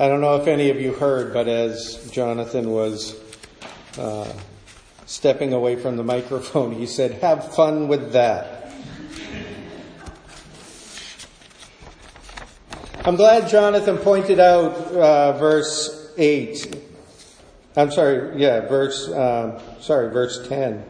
I don't know if any of you heard, but as Jonathan was stepping away from the microphone, he said, "Have fun with that." I'm glad Jonathan pointed out verse 8. Verse 10.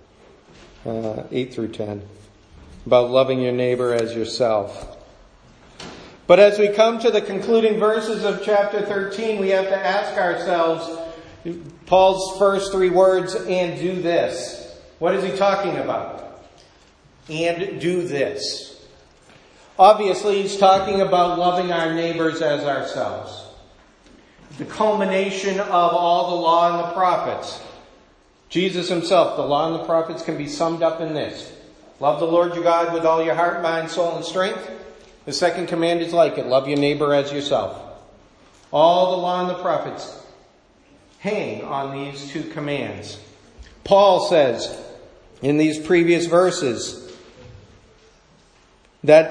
8 through 10. About loving your neighbor as yourself. But as we come to the concluding verses of chapter 13, we have to ask ourselves, Paul's first three words, "and do this." What is he talking about? And do this. Obviously, he's talking about loving our neighbors as ourselves. The culmination of all the law and the prophets. Jesus himself, the law and the prophets can be summed up in this. Love the Lord your God with all your heart, mind, soul, and strength. The second command is like it. Love your neighbor as yourself. All the law and the prophets hang on these two commands. Paul says in these previous verses that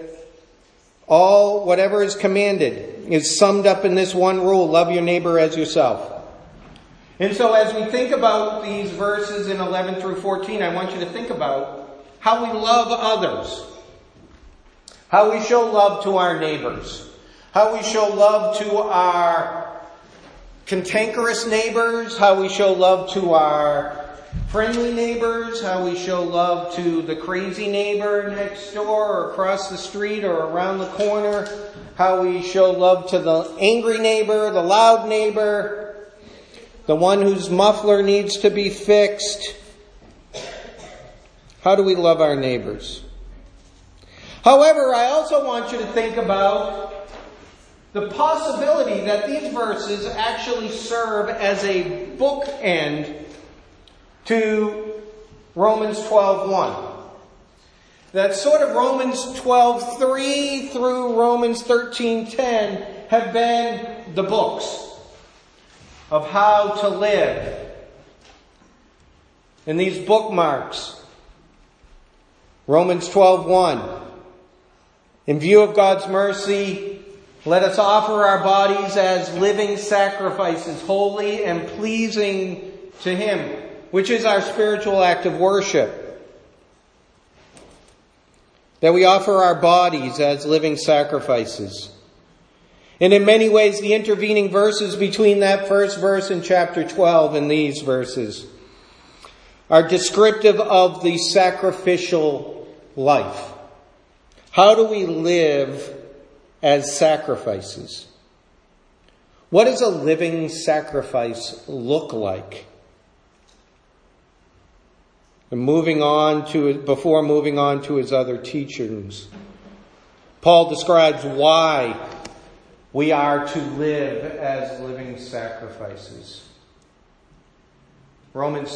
whatever is commanded is summed up in this one rule: love your neighbor as yourself. And so as we think about these verses in 11 through 14, I want you to think about how we love others. How we show love to our neighbors. How we show love to our cantankerous neighbors. How we show love to our friendly neighbors. How we show love to the crazy neighbor next door or across the street or around the corner. How we show love to the angry neighbor, the loud neighbor, the one whose muffler needs to be fixed. How do we love our neighbors? However, I also want you to think about the possibility that these verses actually serve as a bookend to Romans 12:1. That sort of Romans 12:3 through Romans 13:10 have been the books of how to live. And these bookmarks. Romans 12:1. In view of God's mercy, let us offer our bodies as living sacrifices, holy and pleasing to Him, which is our spiritual act of worship. That we offer our bodies as living sacrifices. And in many ways, the intervening verses between that first verse in chapter 12 and these verses are descriptive of the sacrificial life. How do we live as sacrifices? What does a living sacrifice look like? And before moving on to his other teachings, Paul describes why we are to live as living sacrifices. Romans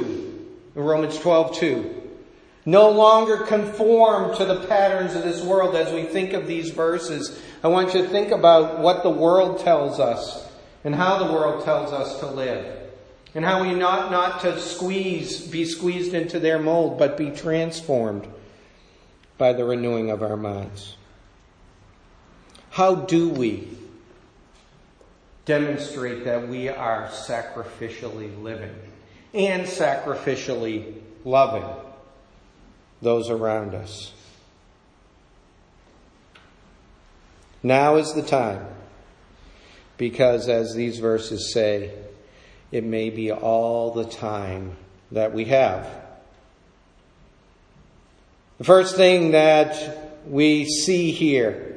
12:2. No longer conform to the patterns of this world. As we think of these verses, I want you to think about what the world tells us and how the world tells us to live. And how we not to be squeezed into their mold, but be transformed by the renewing of our minds. How do we demonstrate that we are sacrificially living and sacrificially loving those around us? Now is the time, because as these verses say, it may be all the time that we have. The first thing that we see here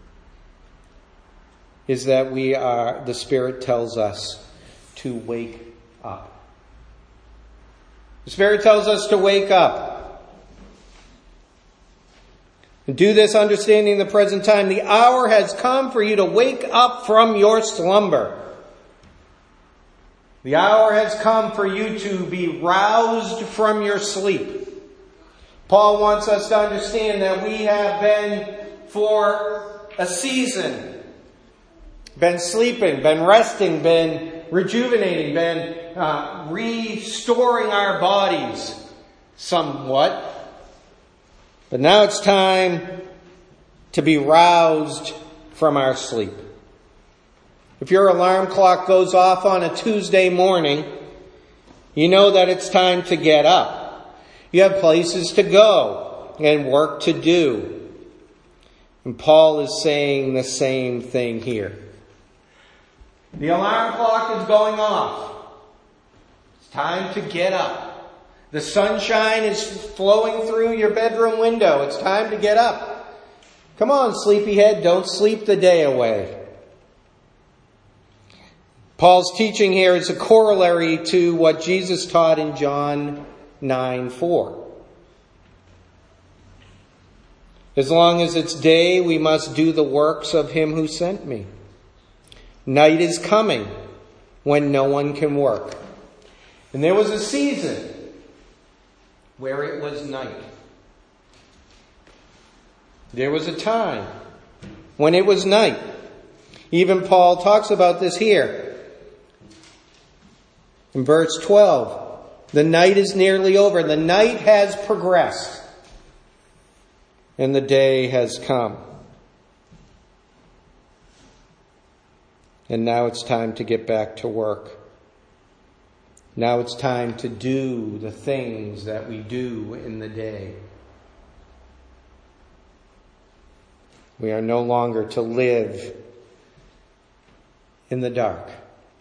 is that the Spirit tells us to wake up. The Spirit tells us to wake up. And do this understanding the present time. The hour has come for you to wake up from your slumber. The hour has come for you to be roused from your sleep. Paul wants us to understand that we have been, for a season, been sleeping, been resting, been rejuvenating, been restoring our bodies somewhat. But now it's time to be roused from our sleep. If your alarm clock goes off on a Tuesday morning, you know that it's time to get up. You have places to go and work to do. And Paul is saying the same thing here. The alarm clock is going off. It's time to get up. The sunshine is flowing through your bedroom window. It's time to get up. Come on, sleepyhead, don't sleep the day away. Paul's teaching here is a corollary to what Jesus taught in John 9:4. As long as it's day, we must do the works of him who sent me. Night is coming when no one can work. And there was a season where it was night. There was a time when it was night. Even Paul talks about this here. In verse 12, the night is nearly over. The night has progressed. And the day has come. And now it's time to get back to work. Now it's time to do the things that we do in the day. We are no longer to live in the dark.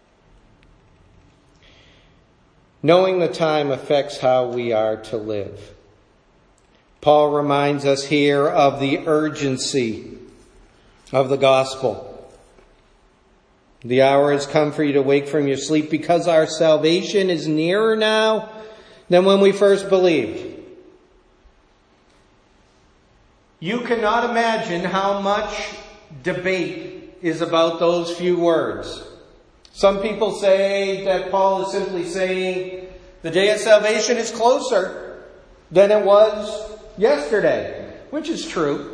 Knowing the time affects how we are to live. Paul reminds us here of the urgency of the gospel. The hour has come for you to wake from your sleep because our salvation is nearer now than when we first believed. You cannot imagine how much debate is about those few words. Some people say that Paul is simply saying the day of salvation is closer than it was yesterday, which is true.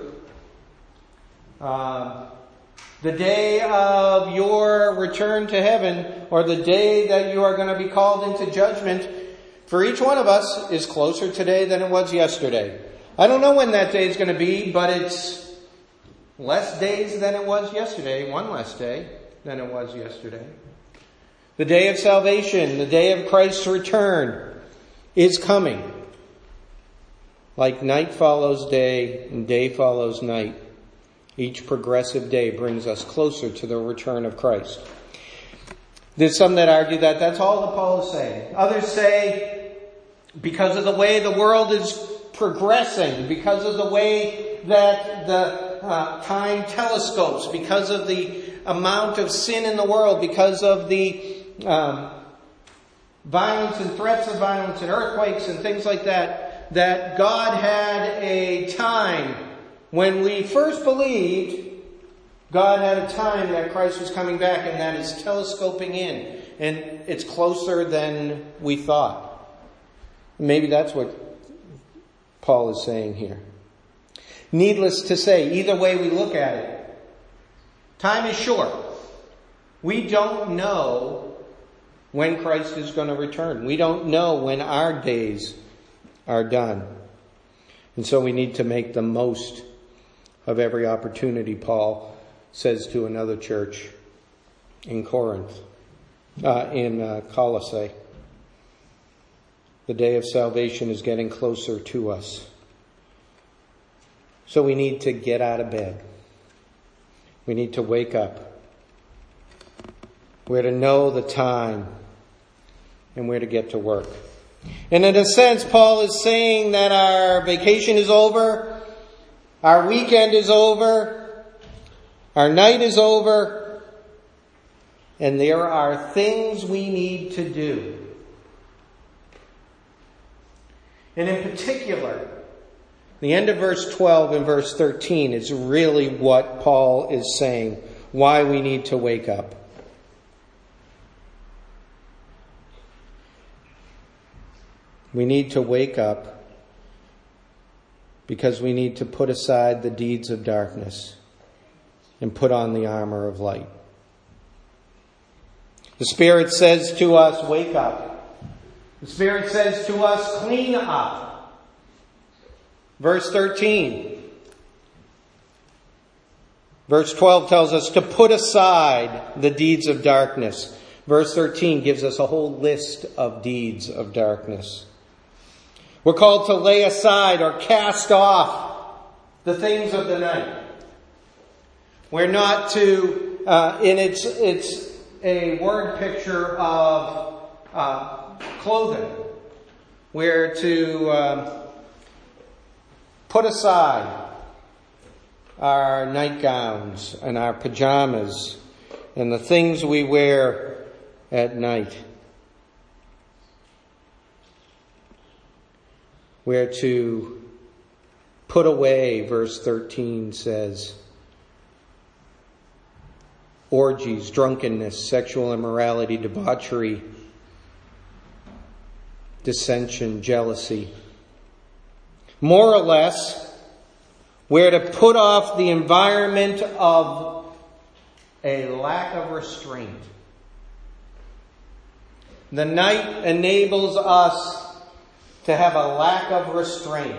The day of your return to heaven, or the day that you are going to be called into judgment, for each one of us is closer today than it was yesterday. I don't know when that day is going to be, but it's less days than it was yesterday, one less day than it was yesterday. The day of salvation, the day of Christ's return is coming. Like night follows day and day follows night. Each progressive day brings us closer to the return of Christ. There's some that argue that that's all that Paul is saying. Others say because of the way the world is progressing, because of the way that the time telescopes, because of the amount of sin in the world, because of the violence and threats of violence and earthquakes and things like that, that God had a time. When we first believed, God had a time that Christ was coming back, and that is telescoping in. And it's closer than we thought. Maybe that's what Paul is saying here. Needless to say, either way we look at it, time is short. We don't know when Christ is going to return. We don't know when our days are done. And so we need to make the most of every opportunity, Paul says to another church in Corinth, in Colossae. The day of salvation is getting closer to us. So we need to get out of bed. We need to wake up. We're to know the time and we're to get to work. And in a sense, Paul is saying that our vacation is over. Our weekend is over. Our night is over. And there are things we need to do. And in particular, the end of verse 12 and verse 13 is really what Paul is saying, why we need to wake up. We need to wake up because we need to put aside the deeds of darkness and put on the armor of light. The Spirit says to us, wake up. The Spirit says to us, clean up. Verse 13. Verse 12 tells us to put aside the deeds of darkness. Verse 13 gives us a whole list of deeds of darkness. We're called to lay aside or cast off the things of the night. We're not to, and it's a word picture of clothing. We're to put aside our nightgowns and our pajamas and the things we wear at night. We're to put away, verse 13 says, orgies, drunkenness, sexual immorality, debauchery, dissension, jealousy. More or less, we're to put off the environment of a lack of restraint. The night enables us to have a lack of restraint.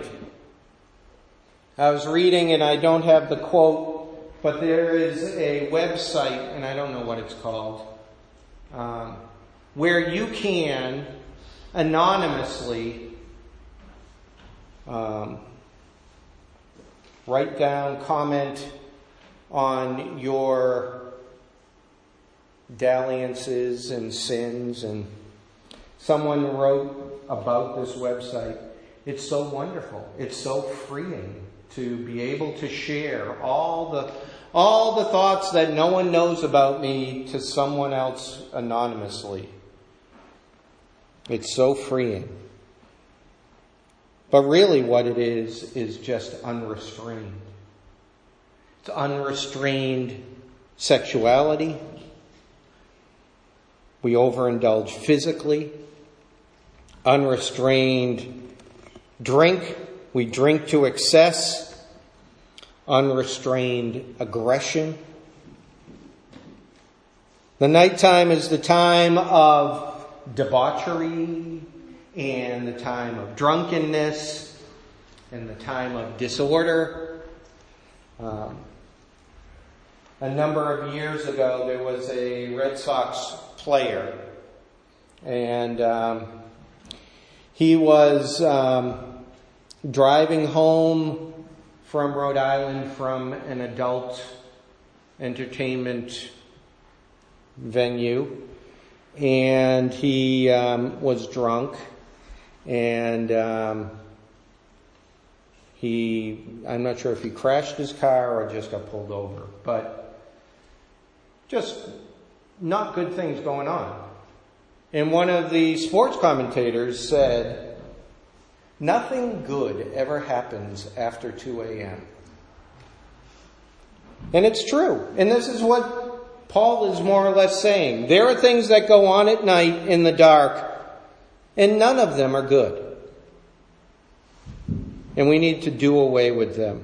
I was reading, and I don't have the quote, but there is a website, and I don't know what it's called, where you can anonymously write down, comment on your dalliances and sins. And someone wrote about this website. It's so wonderful. It's so freeing to be able to share all the thoughts that no one knows about me to someone else anonymously. It's so freeing. But really what it is just unrestrained. It's unrestrained sexuality. We overindulge physically. Unrestrained drink. We drink to excess. Unrestrained aggression. The nighttime is the time of debauchery and the time of drunkenness and the time of disorder. A number of years ago, there was a Red Sox player, and he was driving home from Rhode Island from an adult entertainment venue, and he was drunk, and I'm not sure if he crashed his car or just got pulled over, but just not good things going on. And one of the sports commentators said, nothing good ever happens after 2 a.m. And it's true. And this is what Paul is more or less saying. There are things that go on at night in the dark, and none of them are good. And we need to do away with them.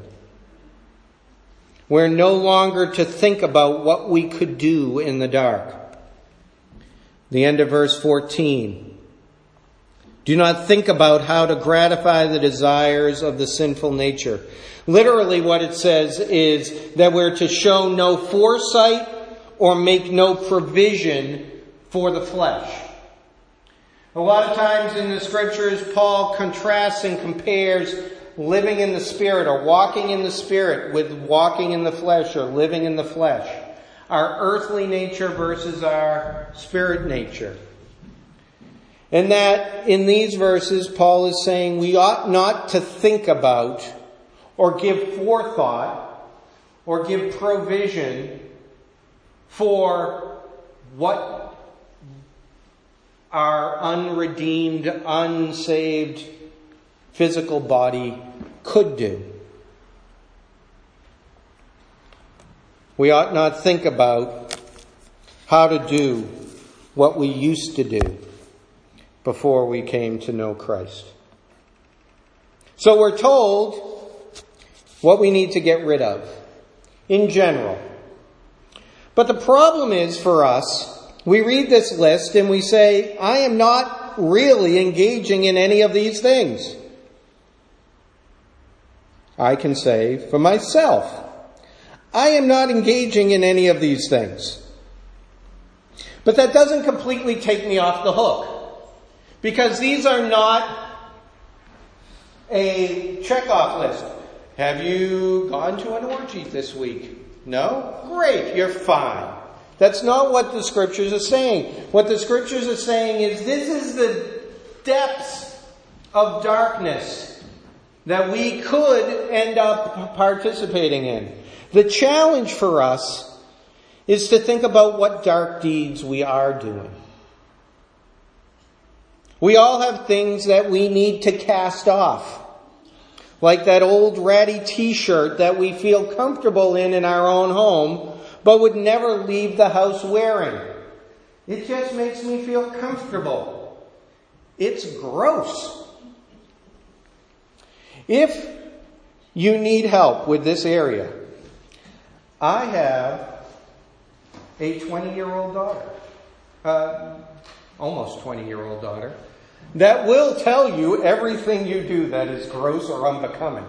We're no longer to think about what we could do in the dark. The end of verse 14. Do not think about how to gratify the desires of the sinful nature. Literally what it says is that we're to show no foresight or make no provision for the flesh. A lot of times in the scriptures, Paul contrasts and compares living in the Spirit or walking in the Spirit with walking in the flesh or living in the flesh. Our earthly nature versus our spirit nature. And that in these verses, Paul is saying we ought not to think about or give forethought or give provision for what our unredeemed, unsaved physical body could do. We ought not think about how to do what we used to do before we came to know Christ. So we're told what we need to get rid of in general. But the problem is for us, we read this list and we say, I am not really engaging in any of these things. I can say for myself, I am not engaging in any of these things. But that doesn't completely take me off the hook. Because these are not a checkoff list. Have you gone to an orgy this week? No? Great, you're fine. That's not what the Scriptures are saying. What the Scriptures are saying is this is the depths of darkness that we could end up participating in. The challenge for us is to think about what dark deeds we are doing. We all have things that we need to cast off. Like that old ratty t-shirt that we feel comfortable in our own home, but would never leave the house wearing. It just makes me feel comfortable. It's gross. If you need help with this area, I have a 20-year-old daughter, almost 20-year-old daughter, that will tell you everything you do that is gross or unbecoming.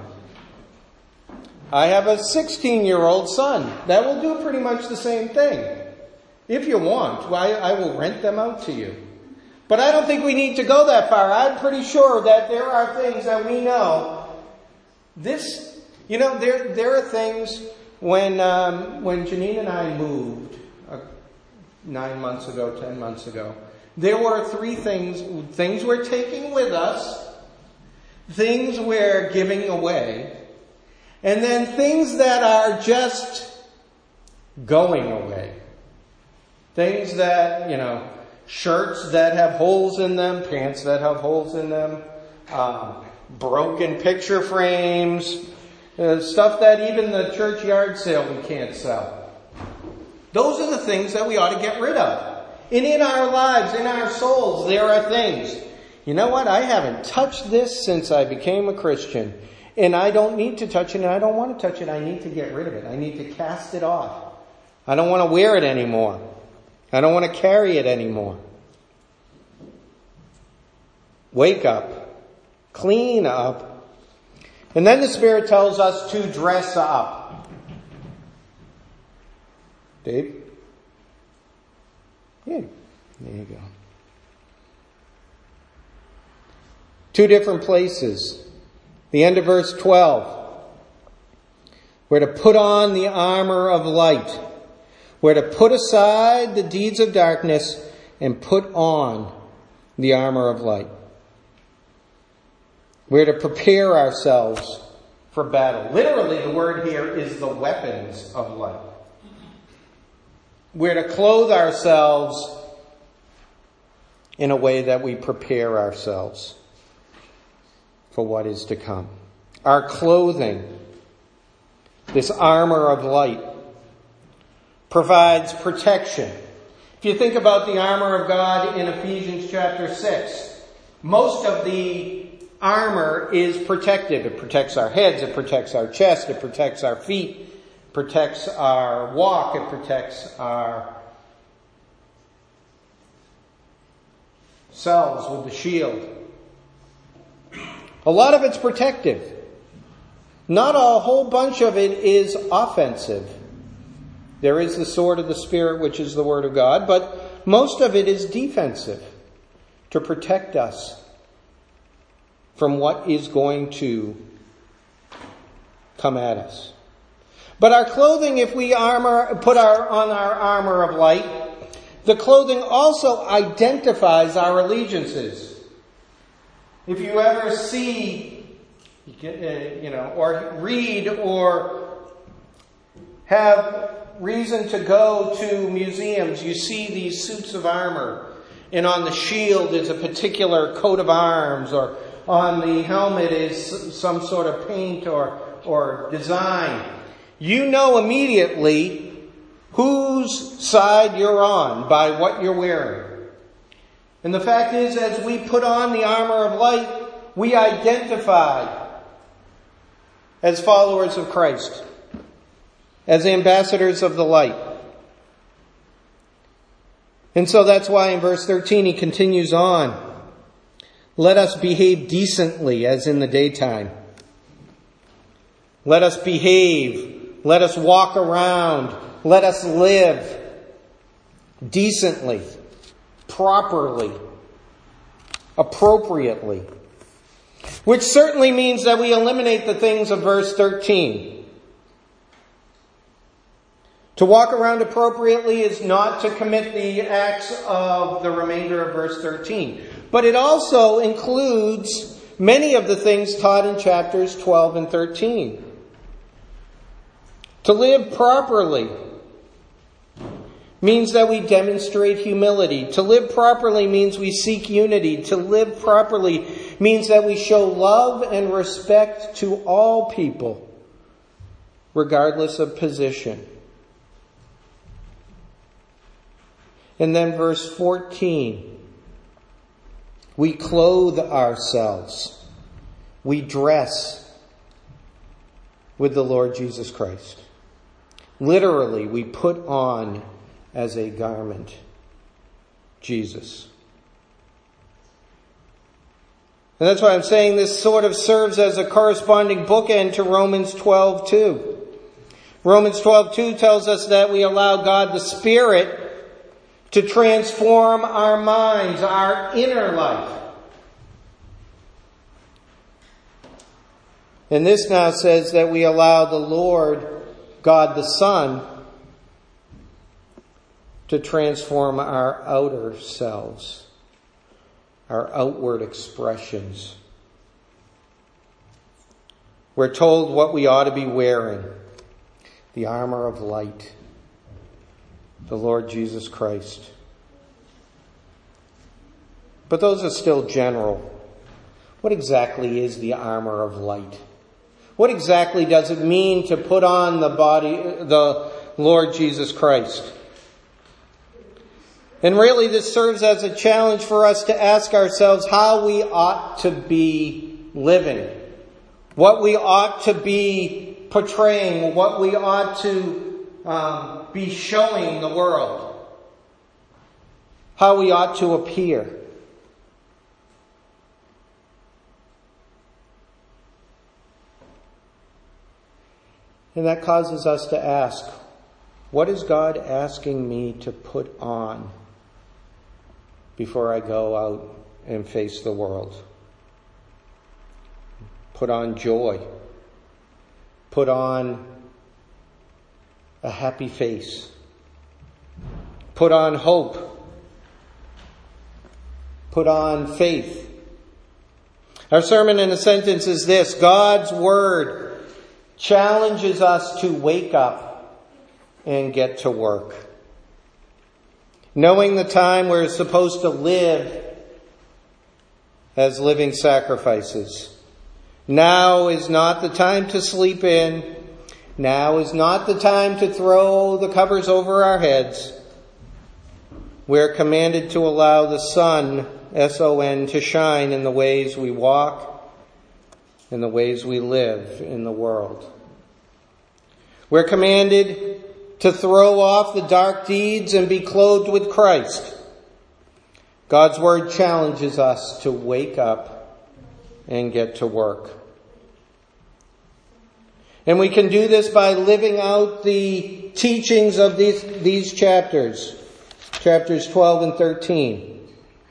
I have a 16-year-old son that will do pretty much the same thing. If you want, I will rent them out to you. But I don't think we need to go that far. I'm pretty sure that there are things that we know. There are things when Janine and I moved 9 months ago, 10 months ago, there were 3 things we're taking with us, things we're giving away, and then things that are just going away. Things that, shirts that have holes in them, pants that have holes in them, broken picture frames, stuff that even the church yard sale we can't sell. Those are the things that we ought to get rid of. And in our lives, in our souls, there are things. You know what? I haven't touched this since I became a Christian. And I don't need to touch it, and I don't want to touch it. I need to get rid of it. I need to cast it off. I don't want to wear it anymore. I don't want to carry it anymore. Wake up. Clean up. And then the Spirit tells us to dress up. Dave? Yeah, there you go. 2 different places. The end of verse 12. We're to put on the armor of light. We're to put aside the deeds of darkness and put on the armor of light. We're to prepare ourselves for battle. Literally, the word here is the weapons of light. We're to clothe ourselves in a way that we prepare ourselves for what is to come. Our clothing, this armor of light, provides protection. If you think about the armor of God in Ephesians chapter 6, most of the armor is protective. It protects our heads, it protects our chest, it protects our feet, protects our walk, it protects our selves with the shield. A lot of it's protective. Not a whole bunch of it is offensive. There is the sword of the Spirit, which is the Word of God, but most of it is defensive to protect us from what is going to come at us. But our clothing, if we put on our armor of light, the clothing also identifies our allegiances. If you ever see, or read or have reason to go to museums, you see these suits of armor. And on the shield is a particular coat of arms, or on the helmet is some sort of paint or design. You know immediately whose side you're on by what you're wearing. And the fact is, as we put on the armor of light, we identify as followers of Christ, as ambassadors of the light. And so that's why in verse 13 he continues on. Let us behave decently as in the daytime. Let us behave Let us walk around. Let us live decently, properly, appropriately. Which certainly means that we eliminate the things of verse 13. To walk around appropriately is not to commit the acts of the remainder of verse 13. But it also includes many of the things taught in chapters 12 and 13. To live properly means that we demonstrate humility. To live properly means we seek unity. To live properly means that we show love and respect to all people, regardless of position. And then verse 14. We clothe ourselves. We dress with the Lord Jesus Christ. Literally, we put on as a garment Jesus. And that's why I'm saying this sort of serves as a corresponding bookend to Romans 12:2. Romans 12:2 tells us that we allow God the Spirit to transform our minds, our inner life. And this now says that we allow the Lord, God the Son, to transform our outer selves, our outward expressions. We're told what we ought to be wearing: the armor of light, the Lord Jesus Christ. But those are still general. What exactly is the armor of light? What exactly does it mean to put on the Lord Jesus Christ? And really this serves as a challenge for us to ask ourselves how we ought to be living. What we ought to be portraying. What we ought to be showing the world. How we ought to appear. And that causes us to ask, what is God asking me to put on before I go out and face the world? Put on joy. Put on a happy face. Put on hope. Put on faith. Our sermon in a sentence is this: God's Word challenges us to wake up and get to work. Knowing the time we're supposed to live as living sacrifices. Now is not the time to sleep in. Now is not the time to throw the covers over our heads. We're commanded to allow the sun, S-O-N, to shine in the ways we walk, in the ways we live in the world. We're commanded to throw off the dark deeds and be clothed with Christ. God's Word challenges us to wake up and get to work. And we can do this by living out the teachings of these chapters 12 and 13.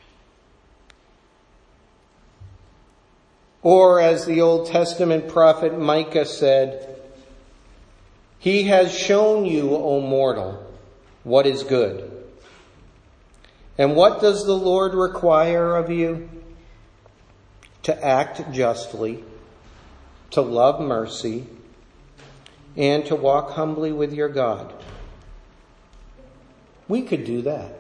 Or as the Old Testament prophet Micah said, He has shown you, O mortal, what is good. And what does the Lord require of you? To act justly, to love mercy, and to walk humbly with your God. We could do that.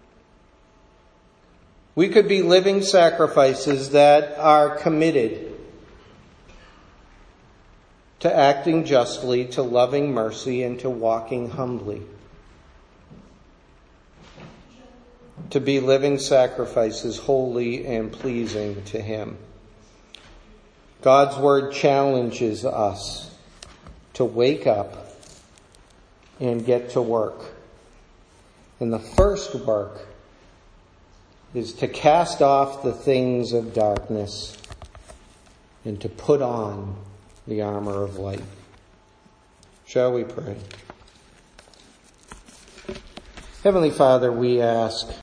We could be living sacrifices that are committed to acting justly, to loving mercy, and to walking humbly. To be living sacrifices holy and pleasing to Him. God's Word challenges us to wake up and get to work. And the first work is to cast off the things of darkness and to put on the armor of light. Shall we pray? Heavenly Father, we ask